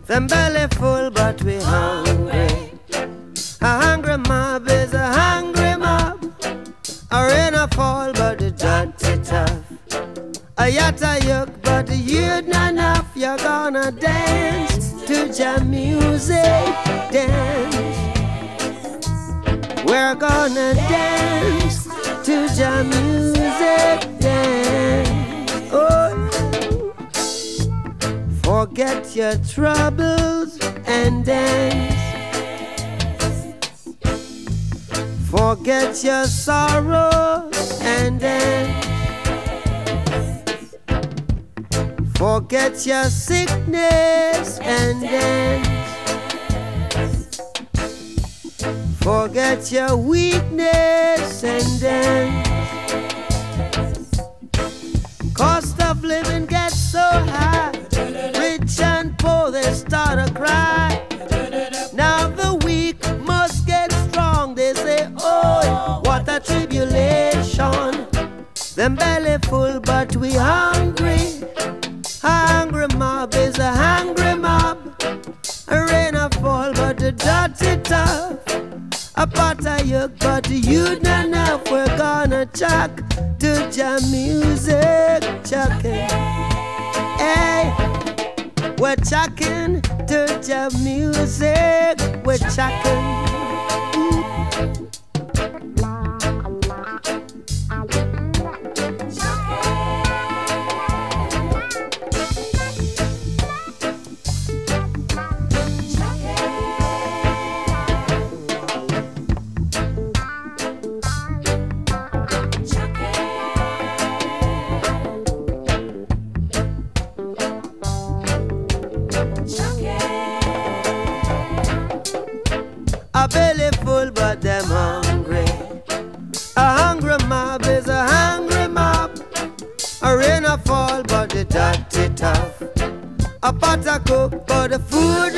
Them belly full, but we hungry. A hungry mob is a hungry mob. A rain a fall, but the dirty tough. A yatta yuck, but the youth not enough. You're gonna dance to jam music, dance. We're gonna dance to jam music, dance. Oh, forget your troubles and dance. Forget your sorrows and dance. Forget your sickness and dance. Forget your weakness and dance. Cost of living gets so high, rich and poor they start to cry. Now the weak must get strong. They say, oh, what a tribulation. Them belly full, but we hungry. A hungry mob is a hungry mob. A rain a fall, but the dirty tough. A pot of yuck, but the youth not enough. We're gonna chuck to jam music, chucking. Hey, we're chucking to jam music, we're chucking. A belly full, but them hungry. A hungry mob is a hungry mob. A rain a fall, but the dirty tough. A pot a cook, but the food